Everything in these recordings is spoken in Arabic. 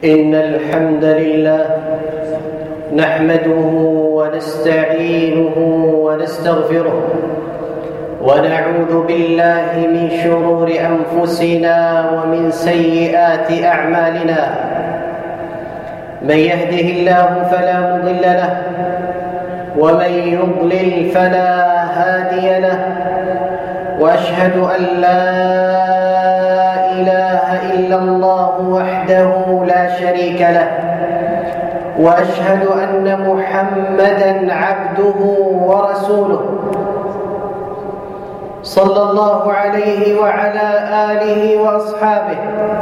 إن الحمد لله نحمده ونستعينه ونستغفره ونعوذ بالله من شرور أنفسنا ومن سيئات أعمالنا. من يهده الله فلا مضل له ومن يضلل فلا هادي له، وأشهد أن لا إله إلا الله وحده لا شريك له، وأشهد أن محمدًا عبده ورسوله صلى الله عليه وعلى آله وأصحابه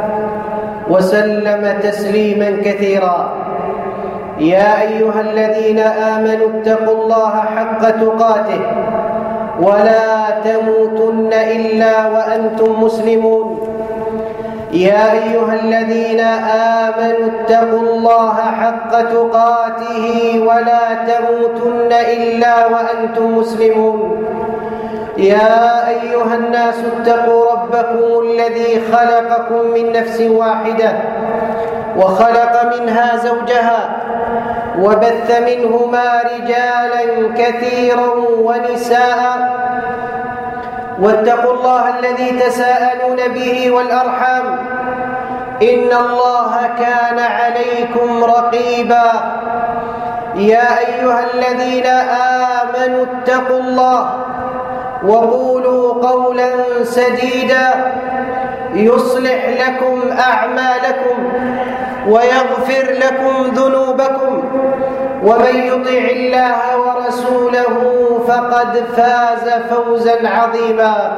وسلم تسليمًا كثيرا. يا أيها الذين آمنوا اتقوا الله حق تقاته ولا تموتن إلا وأنتم مسلمون. يا أيها الذين آمنوا اتقوا الله حق تقاته ولا تموتن إلا وأنتم مسلمون. يا أيها الناس اتقوا ربكم الذي خلقكم من نفس واحدة وخلق منها زوجها وبث منهما رجالا كثيرا ونساء، واتقوا الله الذي تساءلون به والأرحام إن الله كان عليكم رقيبا. يا أيها الذين آمنوا اتقوا الله وقولوا قولا سديدا يصلح لكم أعمالكم ويغفر لكم ذنوبكم، ومن يطع الله ورسوله فقد فاز فوزا عظيما.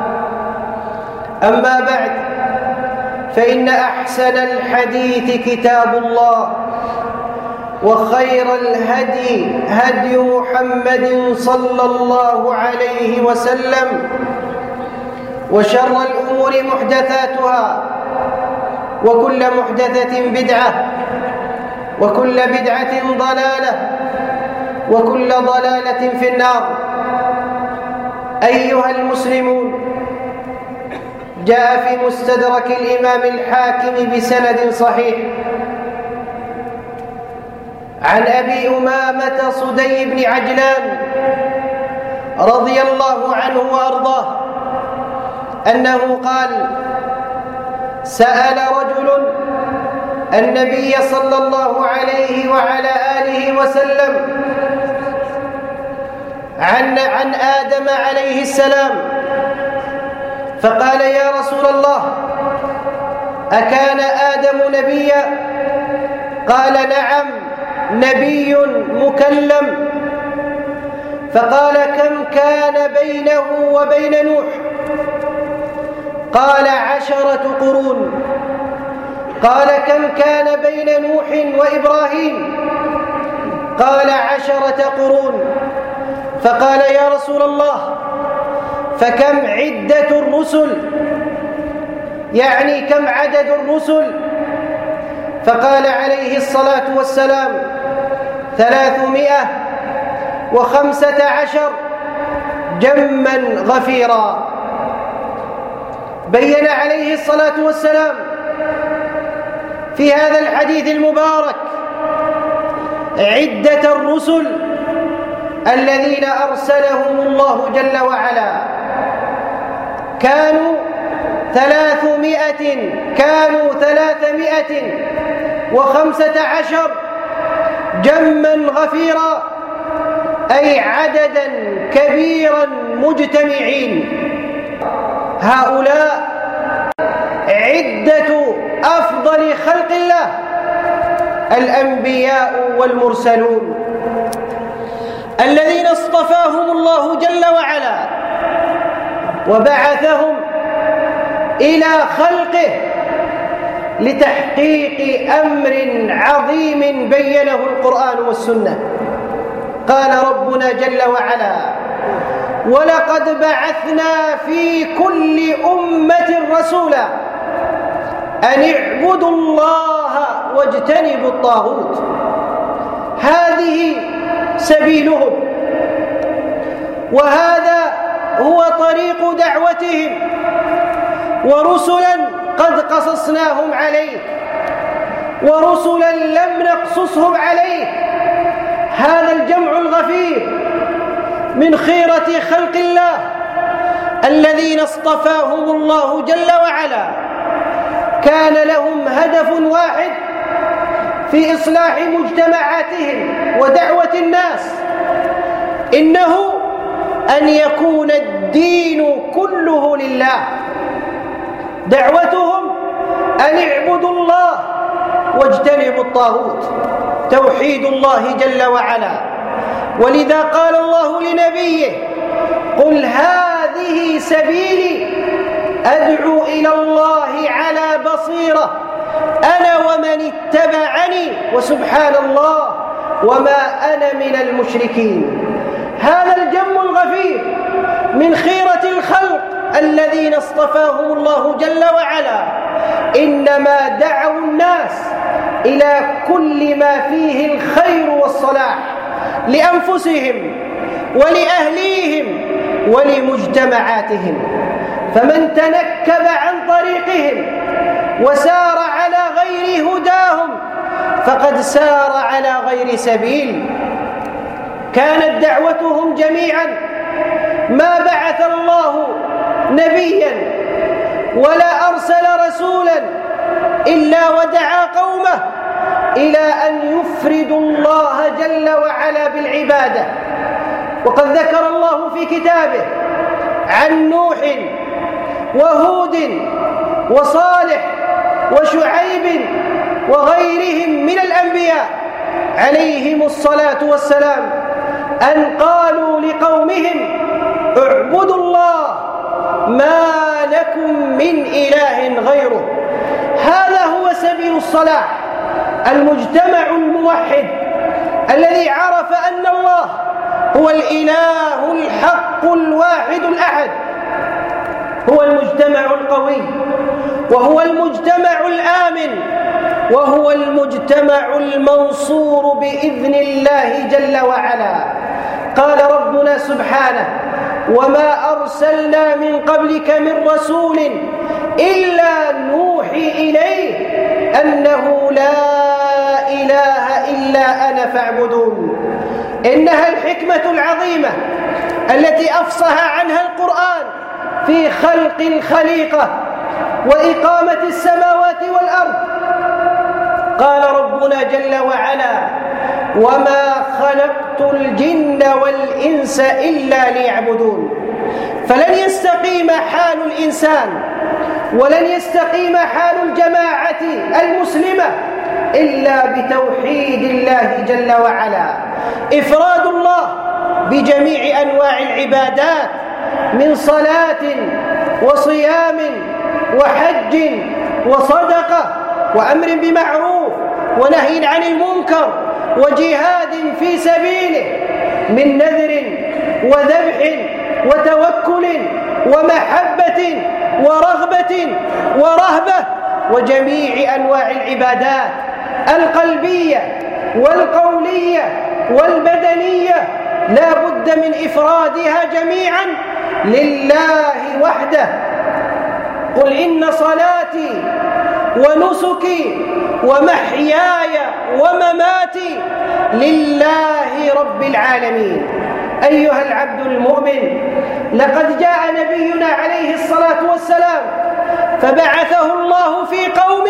أما بعد، فإن أحسن الحديث كتاب الله، وخير الهدي هدي محمد صلى الله عليه وسلم، وشر الأمور محدثاتها، وكل محدثة بدعة، وكل بدعة ضلالة، وكل ضلالة في النار. أيها المسلمون، جاء في مستدرك الإمام الحاكم بسند صحيح عن أبي أمامة صدي بن عجلان رضي الله عنه وأرضاه أنه قال: سأل رجل النبي صلى الله عليه وعلى آله وسلم عن آدم عليه السلام، فقال: يا رسول الله، أكان آدم نبيا؟ قال: نعم، نبي مكلم. فقال: كم كان بينه وبين نوح؟ قال: 10 قرون. قال: كم كان بين نوح وإبراهيم؟ قال: 10 قرون. فقال: يا رسول الله، فكم عدة الرسل؟ يعني كم عدد الرسل؟ فقال عليه الصلاة والسلام: 315 جما غفيرا. بين عليه الصلاة والسلام في هذا الحديث المبارك عدة الرسل الذين أرسلهم الله جل وعلا. كانوا 315 جما غفيرا، أي عددا كبيرا مجتمعين. هؤلاء عدة أفضل خلق الله، الأنبياء والمرسلون الذين اصطفاهم الله جل وعلا وبعثهم إلى خلقه لتحقيق أمر عظيم بينه القرآن والسنة. قال ربنا جل وعلا: ولقد بعثنا في كل أمة رسولا أن اعبدوا الله واجتنبوا الطاغوت. هذه سبيلهم، وهذا هو طريق دعوتهم، ورسلا قد قصصناهم عليك ورسلا لم نقصصهم عليك. هذا الجمع الغفير من خيرة خلق الله الذين اصطفاهم الله جل وعلا، كان لهم هدف واحد في إصلاح مجتمعاتهم ودعوة الناس، إنه أن يكون الدين كله لله. دعوتهم أن اعبدوا الله واجتنبوا الطاغوت، توحيد الله جل وعلا. ولذا قال الله لنبيه: قل هذه سبيلي أدعو إلى الله على بصيرة أنا ومن اتبعني وسبحان الله وما أنا من المشركين. هذا الجم الغفير من خيرة الخلق الذين اصطفاهم الله جل وعلا، إنما دعوا الناس إلى كل ما فيه الخير والصلاح لأنفسهم ولأهليهم ولمجتمعاتهم. فمن تنكب عن طريقهم وسار على غير هداهم فقد سار على غير سبيل. كانت دعوتهم جميعا ما بعث الله نبيا ولا أرسل رسولا إلا ودعا قومه إلى أن يفردوا الله جل وعلا بالعبادة. وقد ذكر الله في كتابه عن نوح وهود وصالح وشعيب وغيرهم من الأنبياء عليهم الصلاة والسلام أن قالوا لقومهم: اعبدوا الله ما لكم من إله غيره. هذا هو سبيل الصلاح، المجتمع الموحد الذي عرف أن الله هو الإله الحق الواحد الأحد، هو المجتمع القوي، وهو المجتمع الآمن، وهو المجتمع المنصور بإذن الله جل وعلا. قال ربنا سبحانه: وما أرسلنا من قبلك من رسول إلا نوحي إليه أنه لا إله إلا أنا فاعبدون. إنها الحكمة العظيمة التي أفصح عنها القرآن في خلق الخليقة وإقامة السماوات والأرض. قال ربنا جل وعلا: وما خلقت الجن والإنس إلا ليعبدون. فلن يستقيم حال الإنسان ولن يستقيم حال الجماعة المسلمة إلا بتوحيد الله جل وعلا، إفراد الله بجميع أنواع العبادات من صلاة وصيام وحج وصدقة وأمر بمعروف ونهي عن المنكر وجهاد في سبيله، من نذر وذبح وتوكل ومحبة ورغبة ورهبة، وجميع أنواع العبادات القلبية والقولية والبدنية لا بد من إفرادها جميعا لله وحده. قل إن صلاتي ونسكي ومحياي ومماتي لله رب العالمين. أيها العبد المؤمن، لقد جاء نبينا عليه الصلاة والسلام فبعثه الله في قوم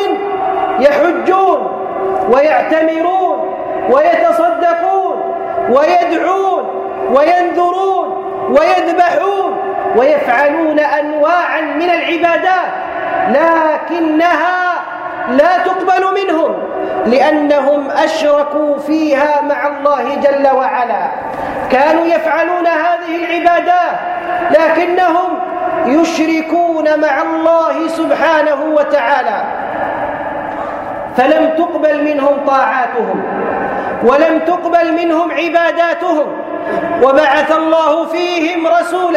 يحجون ويعتمرون ويتصدقون ويدعون وينذرون ويذبحون ويفعلون أنواعا من العبادات، لكنها لا تقبل منهم لأنهم أشركوا فيها مع الله جل وعلا. كانوا يفعلون هذه العبادات لكنهم يشركون مع الله سبحانه وتعالى، فلم تقبل منهم طاعاتهم ولم تقبل منهم عباداتهم. وبعث الله فيهم رسولا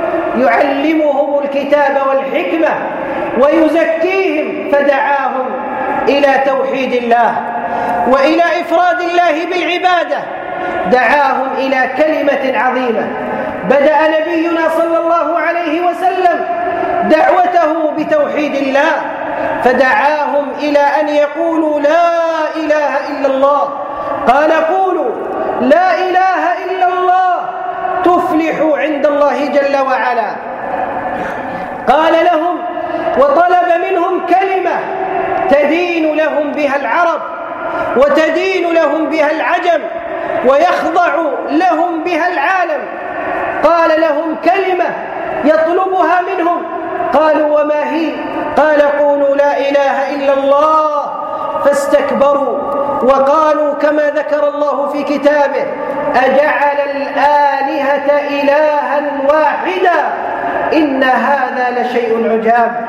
يعلمهم الكتاب والحكمة ويزكيهم، فدعاهم إلى توحيد الله وإلى إفراد الله بالعبادة، دعاهم إلى كلمة عظيمة. بدأ نبينا صلى الله عليه وسلم دعوته بتوحيد الله، فدعاهم إلى أن يقولوا لا إله إلا الله. قال قولوا لا إله إلا الله تفلحوا عند الله جل وعلا. قال لهم وطلب منهم كلمة تدين لهم بها العرب وتدين لهم بها العجم ويخضع لهم بها العالم. قال لهم كلمة يطلبها منهم. قالوا وما هي؟ قال قولوا لا إله إلا الله. فاستكبروا وقالوا كما ذكر الله في كتابه أجعل الآلهة إلها واحدا إن هذا لشيء عجاب.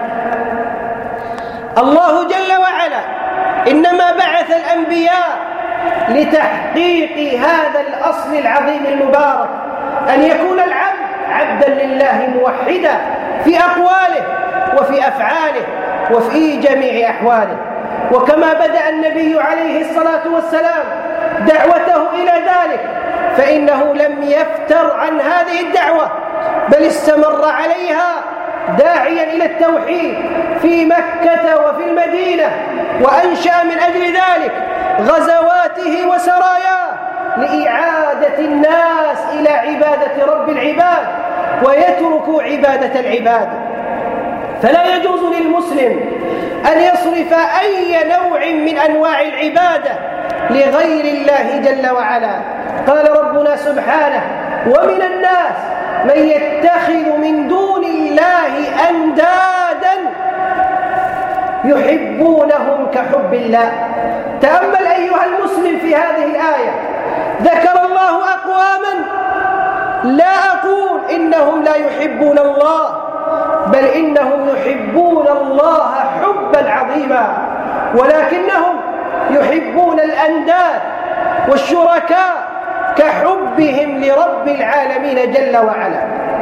الله جل وعلا إنما بعث الأنبياء لتحقيق هذا الأصل العظيم المبارك، أن يكون العبد عبدا لله موحدا في أقواله وفي أفعاله وفي جميع أحواله. وكما بدأ النبي عليه الصلاة والسلام دعوته إلى ذلك فإنه لم يفتر عن هذه الدعوة بل استمر عليها داعيا إلى التوحيد في مكة وفي المدينة، وأنشأ من أجل ذلك غزواته وسراياه لإعادة الناس إلى عبادة رب العباد ويتركوا عبادة العباد. فلا يجوز للمسلم أن يصرف أي نوع من أنواع العبادة لغير الله جل وعلا. قال ربنا سبحانه ومن الناس من يتخذ من دون الله أندادا يحبونهم كحب الله. تأمل أيها المسلم في هذه الآية، ذكر الله أقواما لا أقول إنهم لا يحبون الله، بل إنهم يحبون الله حبا عظيما، ولكنهم يحبون الأنداد والشركاء كحبهم لرب العالمين جل وعلا.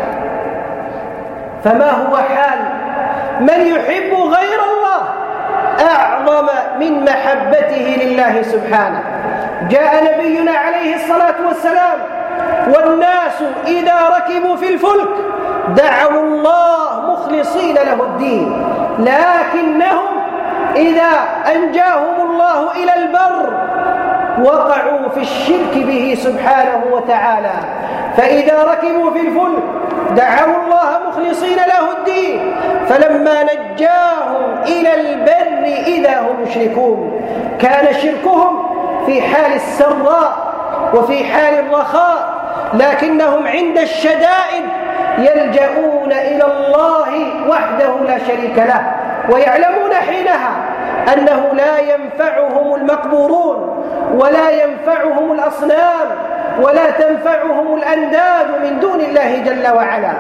فما هو حال من يحب غير الله أعظم من محبته لله سبحانه؟ جاء نبينا عليه الصلاة والسلام والناس إذا ركبوا في الفلك دعوا الله مخلصين له الدين، لكنهم إذا أنجاهم الله إلى البر وقعوا في الشرك به سبحانه وتعالى. فإذا ركبوا في الفلك دعوا الله مخلصين له الدين، فلما نجاهم إلى البر إذا هم يشركون. كان شركهم في حال السراء وفي حال الرخاء، لكنهم عند الشدائد يلجؤون إلى الله وحده لا شريك له، ويعلمون حينها أنه لا ينفعهم المقبورون ولا ينفعهم الأصنام ولا تنفعهم الأنداد من دون الله جل وعلا.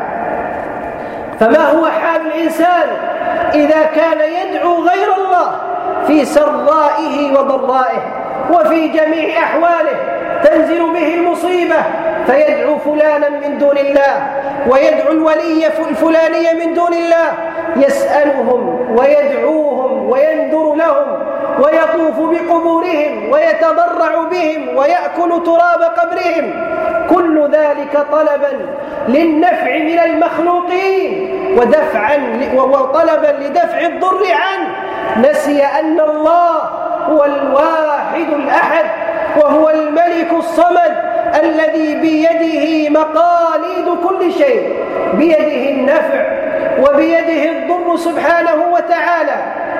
فما هو حال الإنسان إذا كان يدعو غير الله في سرائه وضرائه وفي جميع أحواله؟ تنزل به المصيبة فيدعو فلانا من دون الله ويدعو الولي الفلاني من دون الله، يسألهم ويدعوهم وينذر لهم ويطوف بقبورهم ويتضرع بهم ويأكل تراب قبرهم، كل ذلك طلبا للنفع من المخلوقين وطلبا لدفع الضر عنه. نسي أن الله هو الواحد الأحد وهو الملك الصمد الذي بيده مقاليد كل شيء، بيده النفع وبيده الضر سبحانه وتعالى.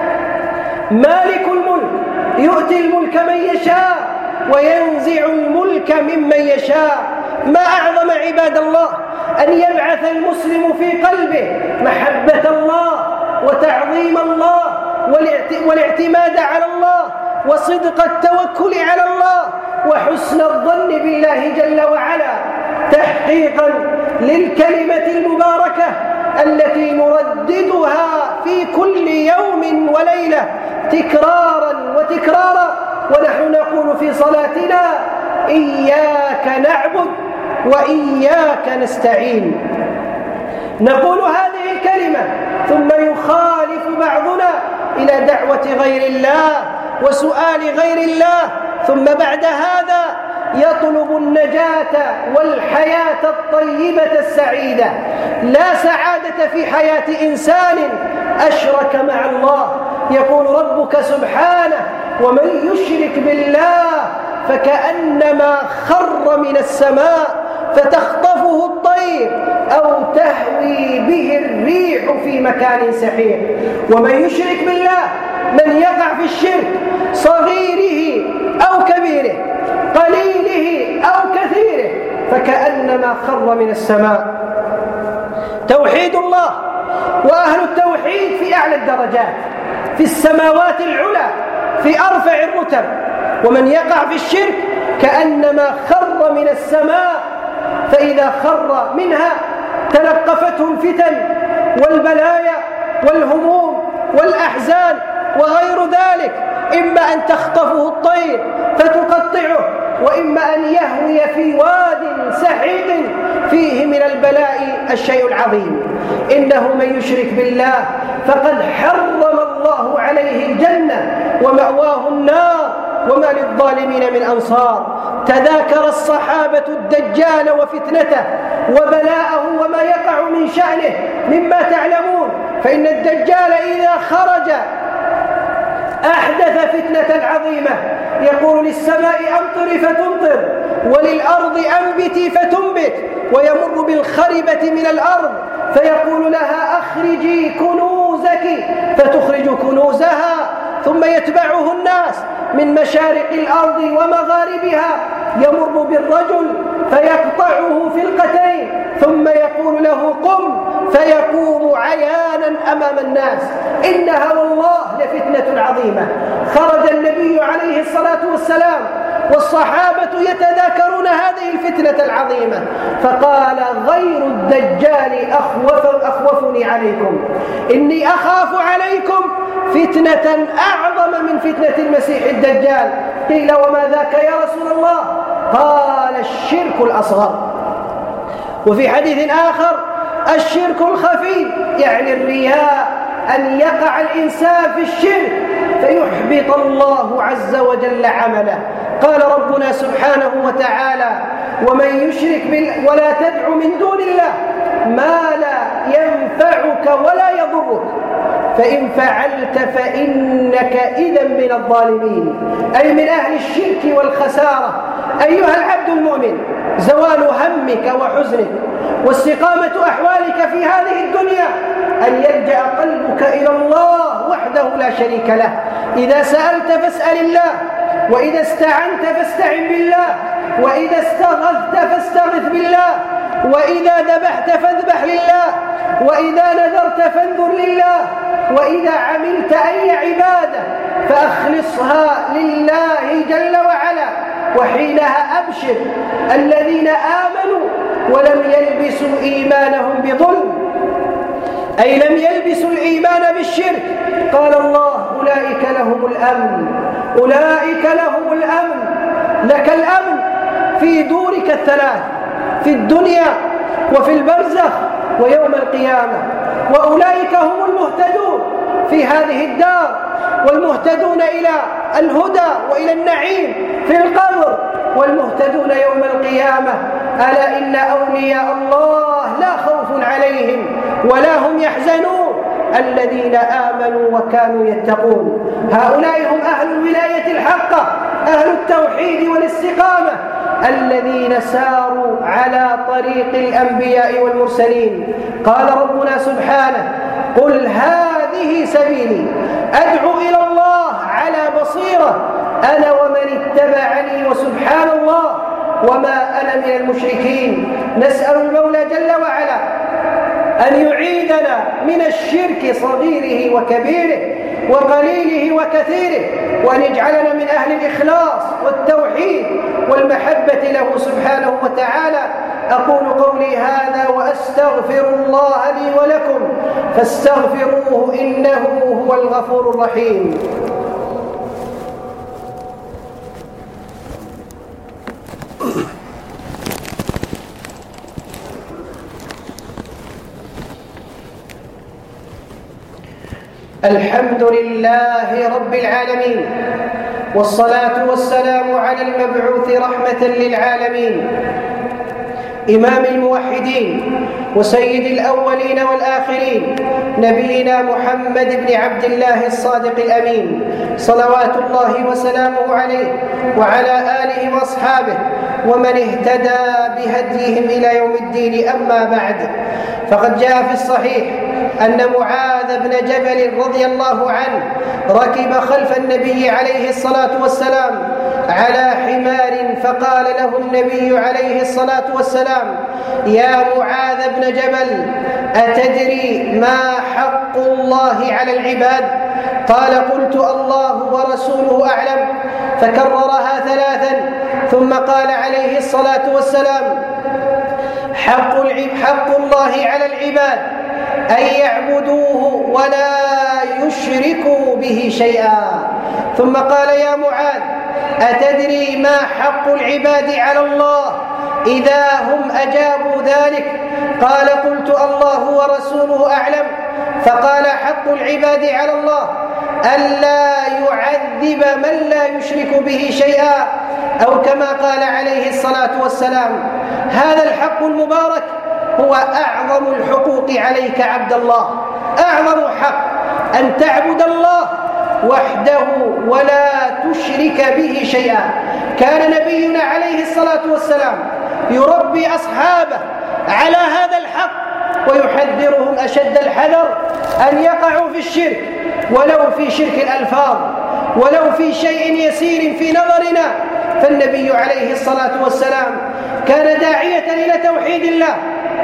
مالك الملك يؤتي الملك من يشاء وينزع الملك ممن يشاء. ما أعظم عباد الله أن يبعث المسلم في قلبه محبة الله وتعظيم الله والاعتماد على الله وصدق التوكل على الله وحسن الظن بالله جل وعلا، تحقيقا للكلمة المباركة التي نرددها في كل يوم وليلة تكرارا وتكرارا ونحن نقول في صلاتنا إياك نعبد وإياك نستعين. نقول هذه الكلمة ثم يخالف بعضنا إلى دعوة غير الله وسؤال غير الله، ثم بعد هذا يطلب النجاة والحياة الطيبة السعيدة. لا سعادة في حياة إنسان أشرك مع الله، يقول ربك سبحانه: ومن يشرك بالله فكأنما خر من السماء فتخطفه الطير أو تهوي به الريح في مكان سحيق. ومن يشرك بالله، من يقع في الشرك صغيره أو كبيره، قليله أو كثيره، فكأنما خر من السماء. توحيد الله وأهل التوحيد في أعلى الدرجات، في السماوات العلى، في أرفع الرتب. ومن يقع في الشرك كأنما خر من السماء، فإذا خر منها تلقفته الفتن والبلايا والهموم والأحزان وغير ذلك، إما أن تخطفه الطير فتقطعه، وإما أن يهوي في واد سحيق فيه من البلاء الشيء العظيم. إنه من يشرك بالله فقد حرم الله عليه الجنة ومأواه النار وما للظالمين من أنصار. تذاكر الصحابة الدجال وفتنته وبلاءه وما يقع من شأنه مما تعلمون، فإن الدجال إذا خرج أحدث فتنة عظيمة، يقول للسماء أمطري فتمطر وللأرض أنبتي فتنبت، ويمر بالخربة من الأرض فيقول لها أخرجي كنوزك فتخرج كنوزها، ثم يتبعه الناس من مشارق الأرض ومغاربها، يمر بالرجل فيقطعه فلقتين ثم يقول له قم فيقوم عيانا أمام الناس. إنها والله لفتنة عظيمة. خرج النبي عليه الصلاة والسلام والصحابة يتذاكرون هذه الفتنة العظيمة، فقال: غير الدجال أخوفني عليكم، إني أخاف عليكم فتنة أعظم من فتنة المسيح الدجال. قيل: وما ذاك يا رسول الله؟ قال: الشرك الأصغر. وفي حديث آخر: الشرك الخفي، يعني الرياء، أن يقع الإنسان في الشرك فيحبط الله عز وجل عمله. قال ربنا سبحانه وتعالى: ومن يشرك ولا تدع من دون الله ما لا ينفعك ولا يضرك فإن فعلت فإنك إذا من الظالمين، أي من أهل الشرك والخسارة. أيها العبد المؤمن، زوال همك وحزنك واستقامة أحوالك في هذه الدنيا أن يلجأ قلبك إلى الله وحده لا شريك له. إذا سألت فاسأل الله، وإذا استعنت فاستعن بالله، وإذا استغثت فاستغث بالله، وإذا ذبحت فاذبح لله، وإذا نذرت فانذر لله، وإذا عملت أي عبادة فأخلصها لله جل وعلا. وحينها أبشر الذين آمنوا ولم يلبسوا إيمانهم بظلم، أي لم يلبسوا الإيمان بالشرك. قال الله: أولئك لهم الأمن، أولئك لهم الأمن. لك الأمن في دورك الثلاث، في الدنيا وفي البرزخ ويوم القيامة. وأولئك هم المهتدون في هذه الدار، والمهتدون إلى الهدى وإلى النعيم في القبر، والمهتدون يوم القيامة. ألا إن أولياء الله لا خوف عليهم ولا هم يحزنون الذين آمنوا وكانوا يتقون. هؤلاء هم أهل الولاية الحقة، أهل التوحيد والاستقامة، الذين ساروا على طريق الأنبياء والمرسلين. قال ربنا سبحانه: قل هذه سبيلي أدعو إلى الله على بصيرة أنا ومن اتبعني وسبحان الله وما أنا من المشركين. نسأل المولى جل وعلا أن يعيذنا من الشرك صغيره وكبيره وقليله وكثيره، وأن يجعلنا من أهل الإخلاص والتوحيد والمحبة له سبحانه وتعالى. أقول قولي هذا وأستغفر الله لي ولكم فاستغفروه إنه هو الغفور الرحيم. الحمد لله رب العالمين، والصلاة والسلام على المبعوث رحمة للعالمين إمام الموحدين وسيد الأولين والآخرين، نبينا محمد بن عبد الله الصادق الأمين، صلوات الله وسلامه عليه وعلى آله وأصحابه ومن اهتدى بهديهم إلى يوم الدين. أما بعد، فقد جاء في الصحيح أن معاذ بن جبل رضي الله عنه ركب خلف النبي عليه الصلاة والسلام على حمار، فقال له النبي عليه الصلاة والسلام: يا معاذ بن جبل، أتدري ما حق الله على العباد؟ قال: قلت: الله ورسوله أعلم. فكررها ثلاثا، ثم قال عليه الصلاة والسلام: حق الله على العباد أن يعبدوه ولا يشركوا به شيئا. ثم قال: يا معاذ، أتدري ما حق العباد على الله إذا هم أجابوا ذلك؟ قال: قلت: الله ورسوله أعلم. فقال: حق العباد على الله ألا يعذب من لا يشرك به شيئا، أو كما قال عليه الصلاة والسلام. هذا الحق المبارك هو أعظم الحقوق عليك عبد الله، أعظم حق أن تعبد الله وحده ولا تشرك به شيئا. كان نبينا عليه الصلاة والسلام يربي أصحابه على هذا الحق ويحذرهم أشد الحذر أن يقعوا في الشرك، ولو في شرك الألفاظ، ولو في شيء يسير في نظرنا. فالنبي عليه الصلاة والسلام كان داعية إلى توحيد الله،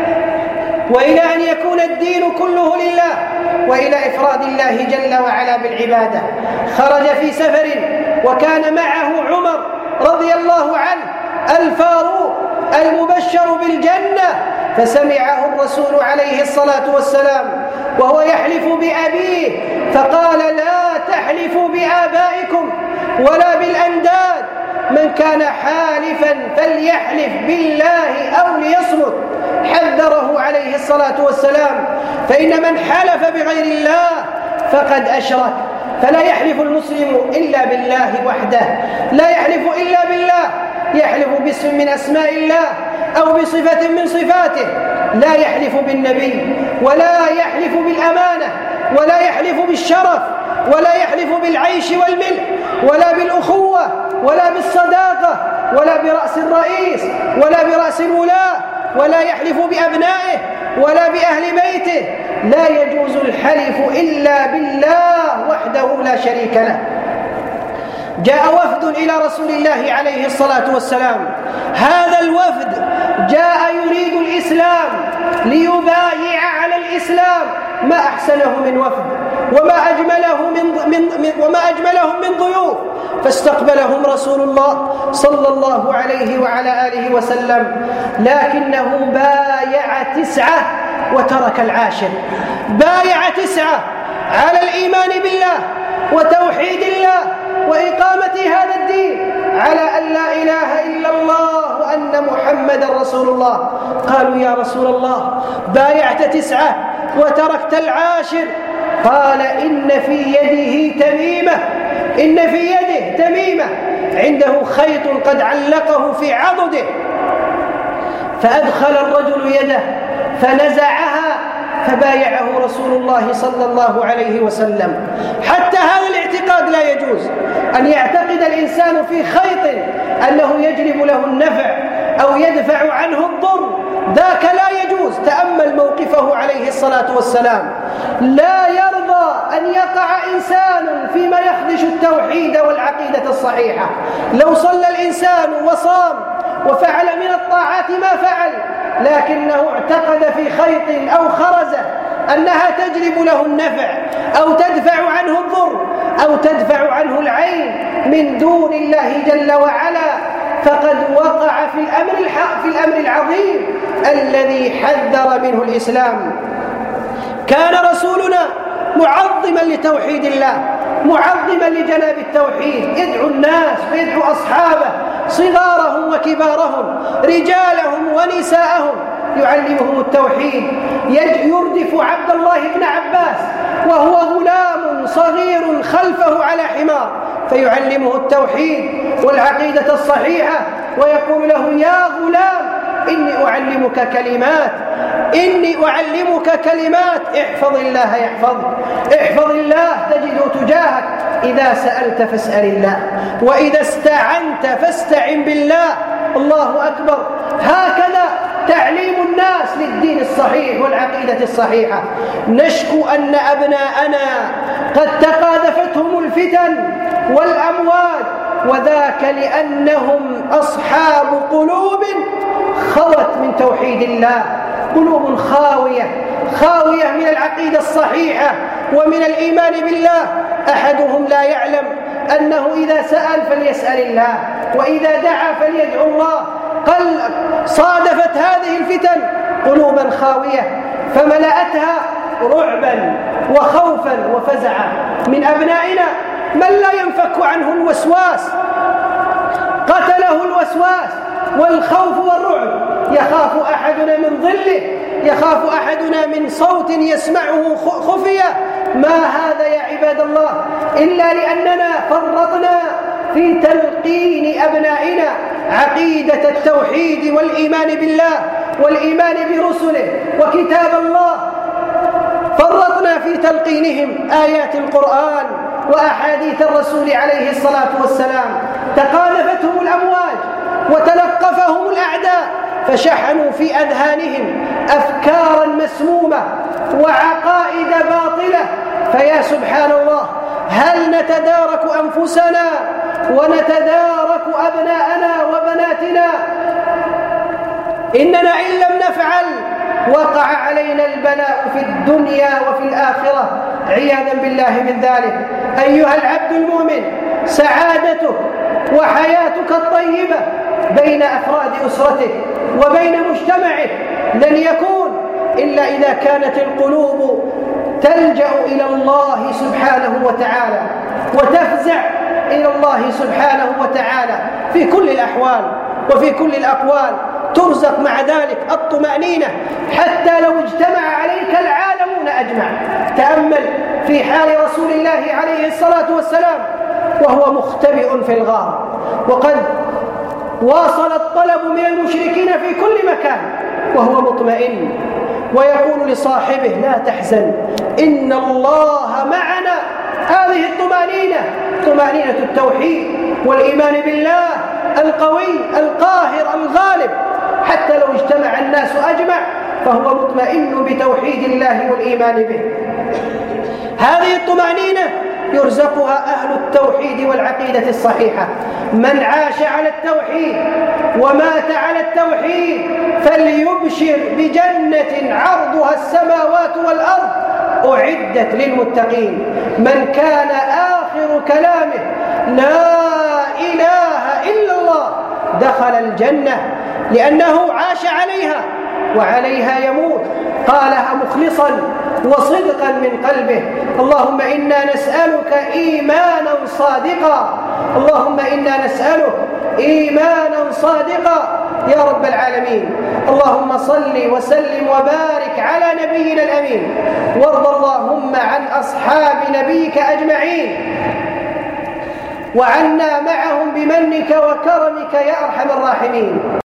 وإلى أن يكون الدين كله لله، وإلى إفراد الله جل وعلا بالعبادة. خرج في سفر وكان معه عمر رضي الله عنه الفاروق المبشر بالجنة، فسمعه الرسول عليه الصلاة والسلام وهو يحلف بأبيه، فقال: لا تحلفوا بآبائكم ولا بالأنداد، من كان حالفا فليحلف بالله أو ليصمت. حذره عليه الصلاة والسلام، فإن من حلف بغير الله فقد أشرك. فلا يحلف المسلم إلا بالله وحده، لا يحلف إلا بالله، يحلف باسم من أسماء الله أو بصفة من صفاته، لا يحلف بالنبي، ولا يحلف بالأمانة، ولا يحلف بالشرف، ولا يحلف بالعيش والملح، ولا بالأخوة، ولا بالصداقة، ولا برأس الرئيس، ولا برأس الولاة، ولا يحلف بأبنائه ولا بأهل بيته. لا يجوز الحلف إلا بالله وحده لا شريك له. جاء وفد إلى رسول الله عليه الصلاة والسلام، هذا الوفد جاء يريد الإسلام ليبايع على الإسلام. ما أحسنه من وفد، وما أجملهم من ضيوف. فاستقبلهم رسول الله صلى الله عليه وعلى آله وسلم، لكنه بايع 9 وترك العاشر. بايع 9 على الإيمان بالله وتوحيد الله وإقامة هذا الدين، على أن لا إله إلا الله وأن محمد رسول الله. قالوا: يا رسول الله، بايعت 9 وتركت العاشر. قال: إن في يده تميمة عنده خيط قد علقه في عضده. فأدخل الرجل يده فنزعها، فبايعه رسول الله صلى الله عليه وسلم. حتى هذا الاعتقاد لا يجوز، أن يعتقد الإنسان في خيط أنه يجلب له النفع أو يدفع عنه الضر، ذاك لا يجوز. تأمل موقفه عليه الصلاة والسلام، لا يرضى أن يقع إنسان فيما يخدش التوحيد والعقيدة الصحيحة. لو صلى الإنسان وصام وفعل من الطاعات ما فعل، لكنه اعتقد في خيط أو خرزة أنها تجلب له النفع أو تدفع عنه الضر أو تدفع عنه العين من دون الله جل وعلا، فقد وقع في الأمر العظيم الذي حذر منه الإسلام. كان رسولنا معظما لتوحيد الله، معظما لجناب التوحيد، يدعو الناس ويدعو أصحابه صغارهم وكبارهم، رجالهم ونساءهم، يعلمهم التوحيد. يردف عبد الله بن عباس وهو غلام صغير خلفه على حمار، فيعلمه التوحيد والعقيدة الصحيحة، ويقول له: يا غلام، إني أعلمك كلمات، إني أعلمك كلمات احفظ الله يحفظك، احفظ الله تجده تجاهك، إذا سألت فاسأل الله، وإذا استعنت فاستعن بالله. الله أكبر. هكذا تعليم الناس للدين الصحيح والعقيدة الصحيحة. نشكو أن أبناءنا قد تقاذفتهم الفتن والأمواج، وذاك لأنهم أصحاب قلوب خوت من توحيد الله، قلوب خاوية من العقيدة الصحيحة ومن الإيمان بالله. أحدهم لا يعلم أنه إذا سأل فليسأل الله، وإذا دعا فليدعو الله. صادفت هذه الفتن قلوبا خاوية فملأتها رعبا وخوفا وفزعا. من أبنائنا من لا ينفك عنه الوسواس، قتله الوسواس والخوف والرعب. يخاف أحدنا من ظله، يخاف أحدنا من صوت يسمعه خفية. ما هذا يا عباد الله إلا لأننا فرطنا في تلقين أبنائنا عقيدة التوحيد والإيمان بالله والإيمان برسله وكتاب الله. فرطنا في تلقينهم آيات القرآن وأحاديث الرسول عليه الصلاة والسلام. تقاذفتهم الأمواج وتلقفهم الأعداء، فشحنوا في أذهانهم أفكارا مسمومة وعقائد باطلة. فيا سبحان الله، هل نتدارك أنفسنا ونتدارك أبناءنا وبناتنا؟ إننا إن لم نفعل وقع علينا البلاء في الدنيا وفي الآخرة عياذا بالله من ذلك. أيها العبد المؤمن، سعادتك وحياتك الطيبة بين أفراد أسرتك وبين مجتمعك لن يكون إلا إذا كانت القلوب تلجأ إلى الله سبحانه وتعالى وتفزع إلى الله سبحانه وتعالى في كل الأحوال وفي كل الأقوال. ترزق مع ذلك الطمأنينة حتى لو اجتمع عليك العالمون أجمع. تأمل في حال رسول الله عليه الصلاة والسلام وهو مختبئ في الغار، وقد واصل الطلب من المشركين في كل مكان وهو مطمئن، ويقول لصاحبه لا تحزن إن الله معنا. هذه الطمأنينة طمأنينة التوحيد والإيمان بالله القوي القاهر الغالب. حتى لو اجتمع الناس أجمع فهو مطمئن بتوحيد الله والإيمان به. هذه الطمأنينة يرزقها أهل التوحيد والعقيدة الصحيحة. من عاش على التوحيد ومات على التوحيد فليبشر بجنة عرضها السماوات والأرض أعدت للمتقين. من كان آخر كلامه لا إله إلا الله دخل الجنة، لأنه عاش عليها وعليها يموت. قالها مخلصا وصدقا من قلبه. اللهم إنا نسألك إيمانا صادقا، اللهم إنا نسألك إيمانا صادقا يا رب العالمين. اللهم صل وسلم وبارك على نبينا الأمين، وارض اللهم عن أصحاب نبيك أجمعين، وعنا معهم بمنك وكرمك يا أرحم الراحمين.